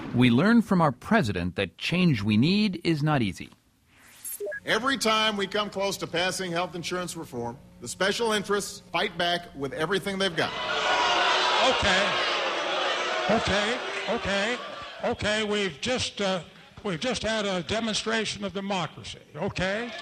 We learn from our president that change we need is not easy. Every time we come close to passing health insurance reform, the special interests fight back with everything they've got. Okay. We've just had a demonstration of democracy. Okay.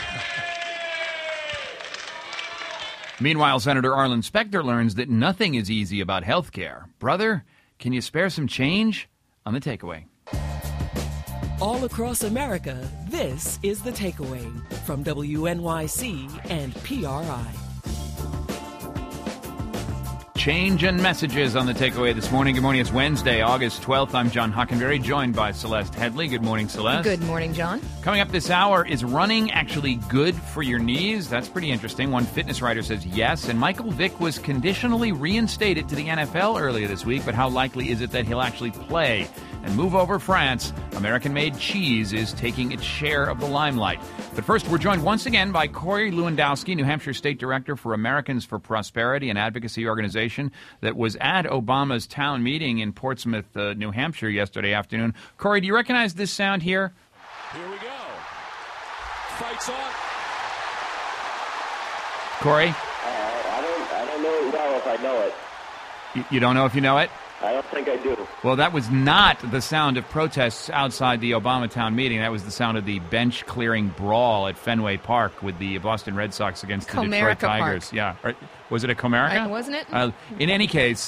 Meanwhile, Senator Arlen Specter learns that nothing is easy about health care. Brother, can you spare some change? On The Takeaway. All across America, this is The Takeaway from WNYC and PRI. Change and messages on The Takeaway this morning. Good morning. It's Wednesday, August 12th. I'm John Hockenberry, joined by Celeste Headley. Good morning, Celeste. Good morning, John. Coming up this hour, is running actually good for your knees? That's pretty interesting. One fitness writer says yes. And Michael Vick was conditionally reinstated to the NFL earlier this week, but how likely is it that he'll actually play? And move over France, American-made cheese is taking its share of the limelight. But first, we're joined once again by Corey Lewandowski, New Hampshire State Director for Americans for Prosperity, an advocacy organization that was at Obama's town meeting in Portsmouth, New Hampshire yesterday afternoon. Corey, do you recognize this sound here? Here we go. Fights on. Corey? I don't know it well if I know it. You don't know if you know it? I don't think I do. Well, that was not the sound of protests outside the Obama town meeting. That was the sound of the bench-clearing brawl at Fenway Park with the Boston Red Sox against the Detroit Tigers. Park. Yeah. Was it a Comerica? Wasn't it? In any case,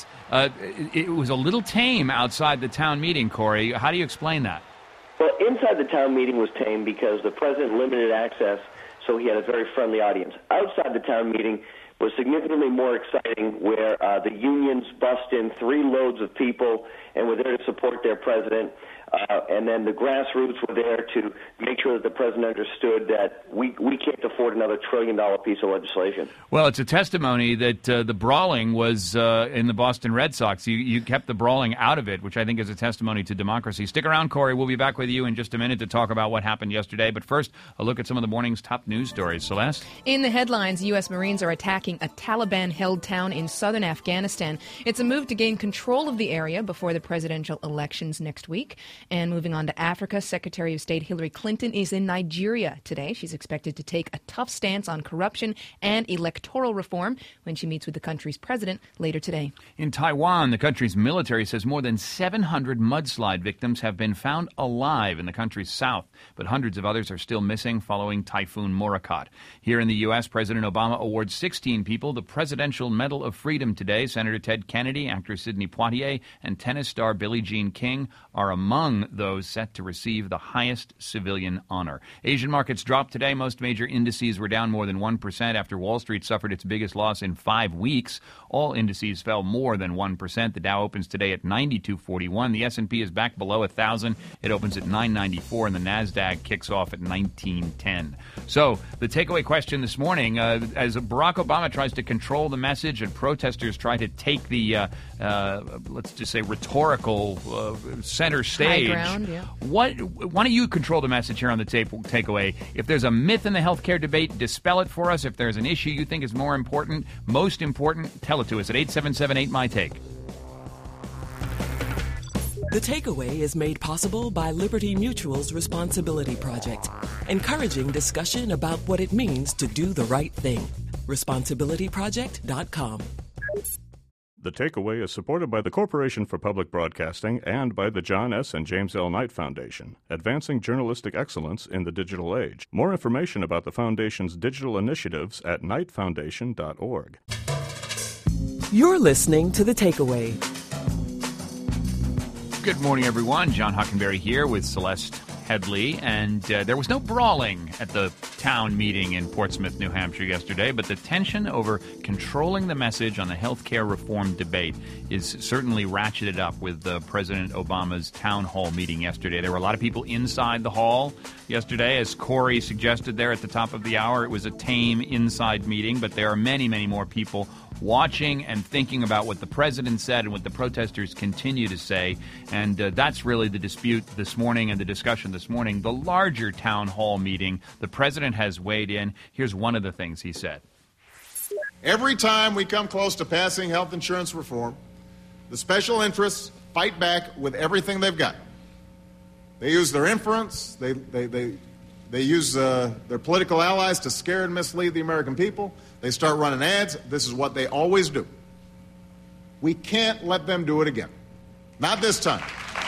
it was a little tame outside the town meeting, Corey. How do you explain that? Well, inside the town meeting was tame because the president limited access, so he had a very friendly audience. Outside the town meeting was significantly more exciting, where the unions bussed in 3 loads of people and were there to support their president. And then the grassroots were there to make sure that the president understood that we can't afford another $1 trillion piece of legislation. Well, it's a testimony that the brawling was in the Boston Red Sox. You kept the brawling out of it, which I think is a testimony to democracy. Stick around, Corey. We'll be back with you in just a minute to talk about what happened yesterday. But first, a look at some of the morning's top news stories. Celeste? In the headlines, U.S. Marines are attacking a Taliban-held town in southern Afghanistan. It's a move to gain control of the area before the presidential elections next week. And moving on to Africa, Secretary of State Hillary Clinton is in Nigeria today. She's expected to take a tough stance on corruption and electoral reform when she meets with the country's president later today. In Taiwan, the country's military says more than 700 mudslide victims have been found alive in the country's south, but hundreds of others are still missing following Typhoon Morakot. Here in the U.S., President Obama awards 16 people the Presidential Medal of Freedom today. Senator Ted Kennedy, actor Sidney Poitier, and tennis star Billie Jean King are among those set to receive the highest civilian honor. Asian markets dropped today. Most major indices were down more than 1% after Wall Street suffered its biggest loss in 5 weeks. All indices fell more than 1%. The Dow opens today at 92.41. The S&P is back below 1,000. It opens at 994, and the NASDAQ kicks off at 1910. So the takeaway question this morning, as Barack Obama tries to control the message and protesters try to take the, let's just say, rhetorical center stage. High ground, yeah. Why don't you control the message here on the takeaway? If there's a myth in the healthcare debate, dispel it for us. If there's an issue you think is most important, tell it to us at 877-8MY-TAKE. The Takeaway is made possible by Liberty Mutual's Responsibility Project, encouraging discussion about what it means to do the right thing. ResponsibilityProject.com. The Takeaway is supported by the Corporation for Public Broadcasting and by the John S. and James L. Knight Foundation, advancing journalistic excellence in the digital age. More information about the Foundation's digital initiatives at knightfoundation.org. You're listening to The Takeaway. Good morning, everyone. John Hockenberry here with Celeste Headley, and there was no brawling at the town meeting in Portsmouth, New Hampshire yesterday, but the tension over controlling the message on the health care reform debate is certainly ratcheted up with President Obama's town hall meeting yesterday. There were a lot of people inside the hall yesterday. As Corey suggested there at the top of the hour, it was a tame inside meeting, but there are many, many more people watching and thinking about what the president said and what the protesters continue to say. And that's really the dispute this morning and the discussion this morning. The larger town hall meeting, the president has weighed in. Here's one of the things he said. Every time we come close to passing health insurance reform, the special interests fight back with everything they've got. They use their influence. They use their political allies to scare and mislead the American people. They start running ads. This is what they always do. We can't let them do it again. Not this time.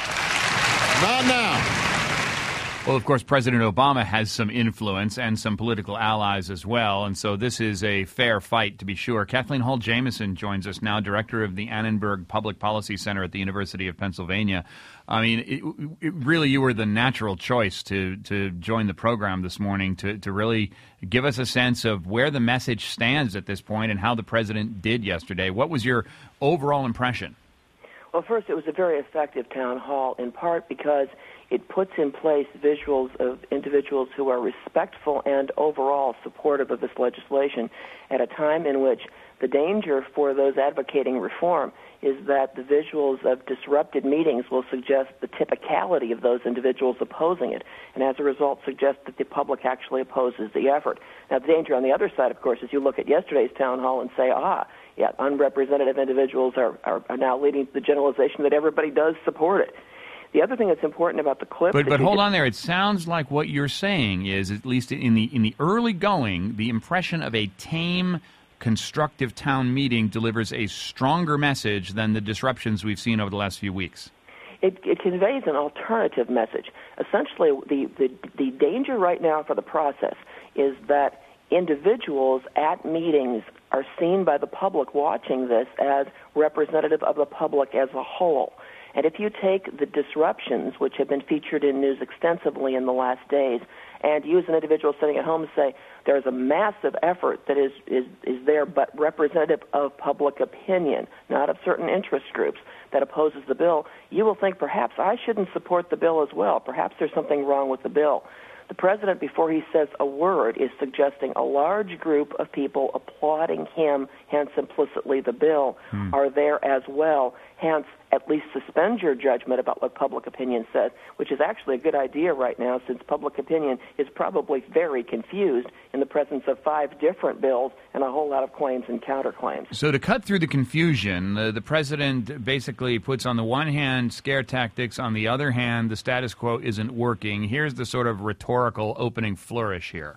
Not now. Well, of course, President Obama has some influence and some political allies as well, and so this is a fair fight, to be sure. Kathleen Hall Jamieson joins us now, director of the Annenberg Public Policy Center at the University of Pennsylvania. I mean, really, you were the natural choice to join the program this morning to really give us a sense of where the message stands at this point and how the president did yesterday. What was your overall impression? Well, first, it was a very effective town hall, in part because it puts in place visuals of individuals who are respectful and overall supportive of this legislation at a time in which the danger for those advocating reform is that the visuals of disrupted meetings will suggest the typicality of those individuals opposing it, and as a result suggest that the public actually opposes the effort. Now, the danger on the other side, of course, is you look at yesterday's town hall and say, unrepresentative individuals are now leading to the generalization that everybody does support it. The other thing that's important about the clip... But hold on there. It sounds like what you're saying is, at least in the early going, the impression of a tame, constructive town meeting delivers a stronger message than the disruptions we've seen over the last few weeks. It conveys an alternative message. Essentially, the danger right now for the process is that individuals at meetings are seen by the public watching this as representative of the public as a whole. And if you take the disruptions, which have been featured in news extensively in the last days, and use an individual sitting at home and say, there's a massive effort that is there but representative of public opinion, not of certain interest groups, that opposes the bill, you will think perhaps I shouldn't support the bill as well. Perhaps there's something wrong with the bill. The president, before he says a word, is suggesting a large group of people applauding him, hence implicitly the bill, are there as well. Hence, at least suspend your judgment about what public opinion says, which is actually a good idea right now since public opinion is probably very confused in the presence of 5 different bills and a whole lot of claims and counterclaims. So to cut through the confusion, the president basically puts on the one hand scare tactics, on the other hand the status quo isn't working. Here's the sort of rhetorical opening flourish here.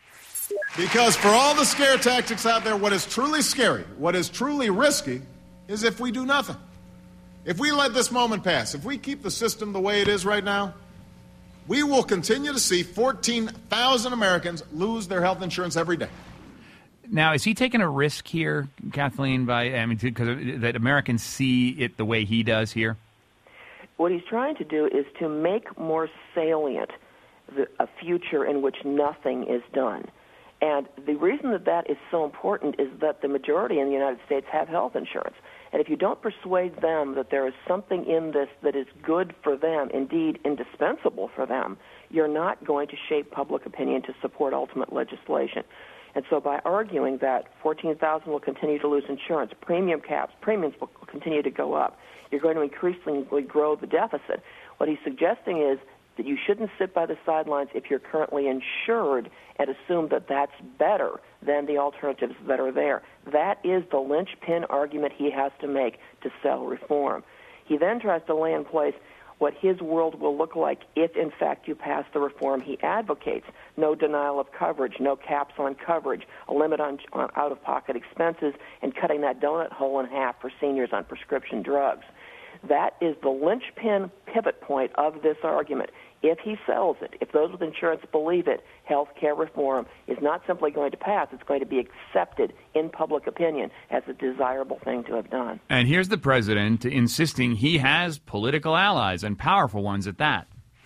Because for all the scare tactics out there, what is truly scary, what is truly risky, is if we do nothing. If we let this moment pass, if we keep the system the way it is right now, we will continue to see 14,000 Americans lose their health insurance every day. Now, is he taking a risk here, Kathleen, because that Americans see it the way he does here? What he's trying to do is to make more salient a future in which nothing is done. And the reason that is so important is that the majority in the United States have health insurance. And if you don't persuade them that there is something in this that is good for them, indeed indispensable for them, you're not going to shape public opinion to support ultimate legislation. And so by arguing that 14,000 will continue to lose insurance, premiums will continue to go up, you're going to increasingly grow the deficit. What he's suggesting is that you shouldn't sit by the sidelines if you're currently insured and assume that that's better than the alternatives that are there. That is the linchpin argument he has to make to sell reform. He then tries to lay in place what his world will look like if, in fact, you pass the reform he advocates. No denial of coverage, no caps on coverage, a limit on out-of-pocket expenses, and cutting that donut hole in half for seniors on prescription drugs. That is the linchpin pivot point of this argument. If he sells it, if those with insurance believe it, health care reform is not simply going to pass, it's going to be accepted in public opinion as a desirable thing to have done. And here's the president insisting he has political allies, and powerful ones at that.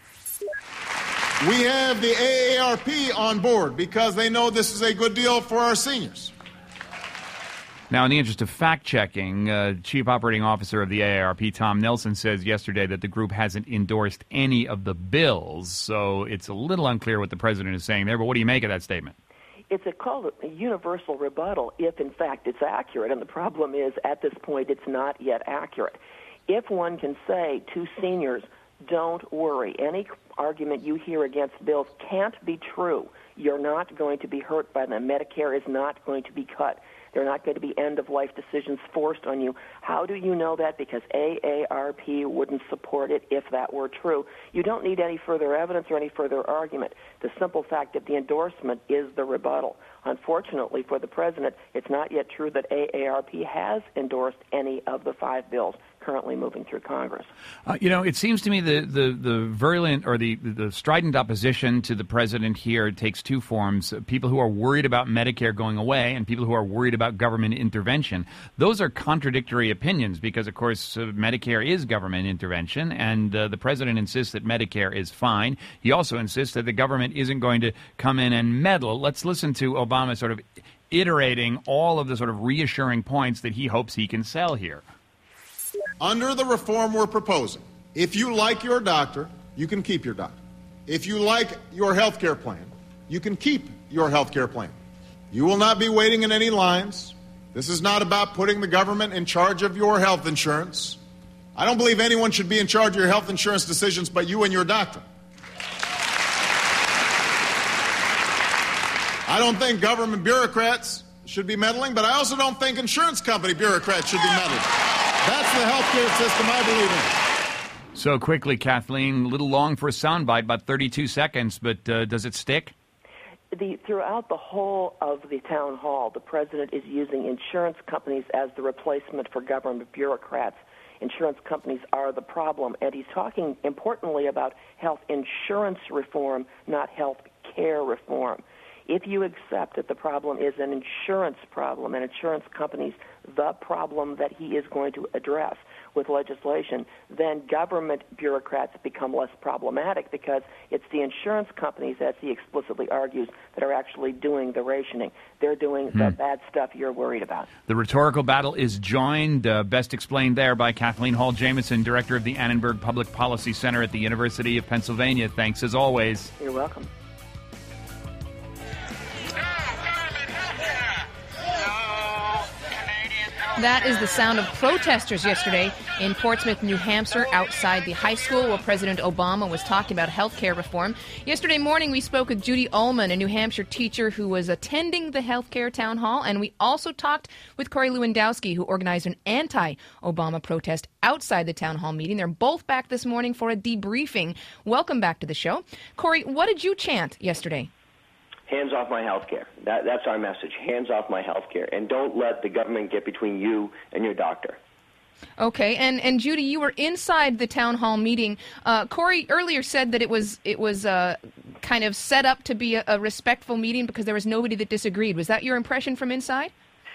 We have the AARP on board because they know this is a good deal for our seniors. Now, in the interest of fact-checking, Chief Operating Officer of the AARP, Tom Nelson, says yesterday that the group hasn't endorsed any of the bills, so it's a little unclear what the president is saying there. But what do you make of that statement? It's called a universal rebuttal if, in fact, it's accurate. And the problem is, at this point, it's not yet accurate. If one can say to seniors, don't worry, any argument you hear against bills can't be true. You're not going to be hurt by them. Medicare is not going to be cut. They're not going to be end-of-life decisions forced on you. How do you know that? Because AARP wouldn't support it if that were true. You don't need any further evidence or any further argument. The simple fact that the endorsement is the rebuttal. Unfortunately for the president, it's not yet true that AARP has endorsed any of the 5 bills currently moving through Congress. It seems to me the virulent or the strident opposition to the president here takes two forms. People who are worried about Medicare going away and people who are worried about government intervention. Those are contradictory opinions because, of course, Medicare is government intervention, and the president insists that Medicare is fine. He also insists that the government isn't going to come in and meddle. Let's listen to Obama sort of iterating all of the sort of reassuring points that he hopes he can sell here. Under the reform we're proposing, if you like your doctor, you can keep your doctor. If you like your health care plan, you can keep your health care plan. You will not be waiting in any lines. This is not about putting the government in charge of your health insurance. I don't believe anyone should be in charge of your health insurance decisions but you and your doctor. I don't think government bureaucrats should be meddling, but I also don't think insurance company bureaucrats should be meddling. That's the healthcare system I believe in. So quickly, Kathleen, a little long for a soundbite, about 32 seconds, but does it stick? Throughout the whole of the town hall, the president is using insurance companies as the replacement for government bureaucrats. Insurance companies are the problem, and he's talking importantly about health insurance reform, not health care reform. If you accept that the problem is an insurance problem and insurance companies the problem that he is going to address with legislation, then government bureaucrats become less problematic because it's the insurance companies, as he explicitly argues, that are actually doing the rationing. They're doing the bad stuff you're worried about. The rhetorical battle is joined, best explained there by Kathleen Hall Jamieson, director of the Annenberg Public Policy Center at the University of Pennsylvania. Thanks as always. You're welcome. That is the sound of protesters yesterday in Portsmouth, New Hampshire, outside the high school where President Obama was talking about health care reform. Yesterday morning, we spoke with Judy Ullman, a New Hampshire teacher who was attending the health care town hall, and we also talked with Corey Lewandowski, who organized an anti-Obama protest outside the town hall meeting. They're both back this morning for a debriefing. Welcome back to the show. Corey, what did you chant yesterday? Hands off my health care. That's our message. Hands off my health care. And don't let the government get between you and your doctor. Okay, and Judy, you were inside the town hall meeting. Corey earlier said that it was kind of set up to be a respectful meeting because there was nobody that disagreed. Was that your impression from inside?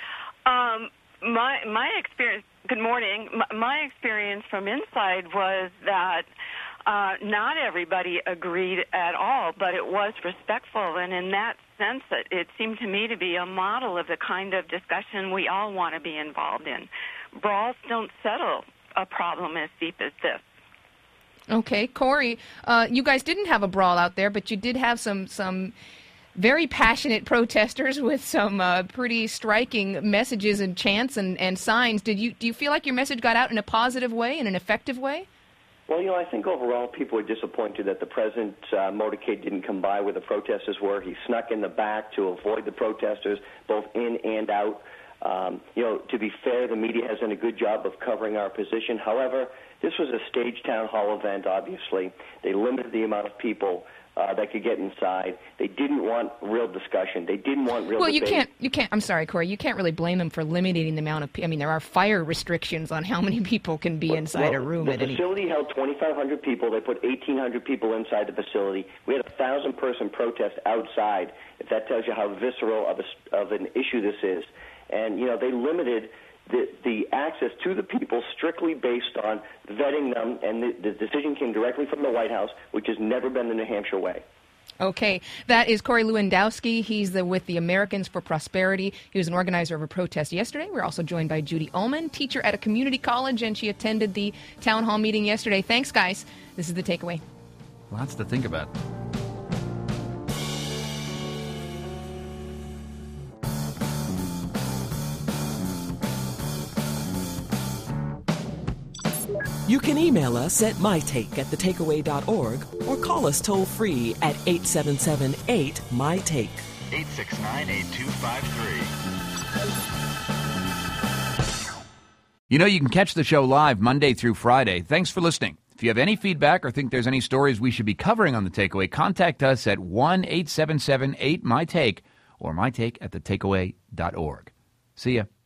My experience. Good morning. My experience from inside was that not everybody agreed at all, but it was respectful, and in that sense, it seemed to me to be a model of the kind of discussion we all want to be involved in. Brawls don't settle a problem as deep as this. Okay, Corey, you guys didn't have a brawl out there, but you did have some very passionate protesters with some pretty striking messages and chants and signs. Do you feel like your message got out in a positive way, in an effective way? Well, I think overall people were disappointed that the president's motorcade didn't come by where the protesters were. He snuck in the back to avoid the protesters, both in and out. To be fair, the media has done a good job of covering our position. However, this was a staged town hall event, obviously. They limited the amount of people that could get inside. They didn't want real discussion. They didn't want real debate. Well, you can't, I'm sorry, Corey, you can't really blame them for limiting the amount of people. I mean, there are fire restrictions on how many people can be inside a room at any... The facility held 2,500 people. They put 1,800 people inside the facility. We had a 1,000-person protest outside, if that tells you how visceral of an issue this is. And, they limited the access to the people strictly based on vetting them, and the decision came directly from the White House, which has never been the New Hampshire way. Okay, that is Corey Lewandowski. He's with the Americans for Prosperity. He was an organizer of a protest yesterday. We're also joined by Judy Ullman, teacher at a community college, and she attended the town hall meeting yesterday. Thanks, guys. This is The Takeaway. Lots to think about. You can email us at mytake@thetakeaway.org or call us toll-free at 877-8-MY-TAKE. 869-8253. You know, you can catch the show live Monday through Friday. Thanks for listening. If you have any feedback or think there's any stories we should be covering on The Takeaway, contact us at 1-877-8-MY-TAKE or mytake@thetakeaway.org. See ya.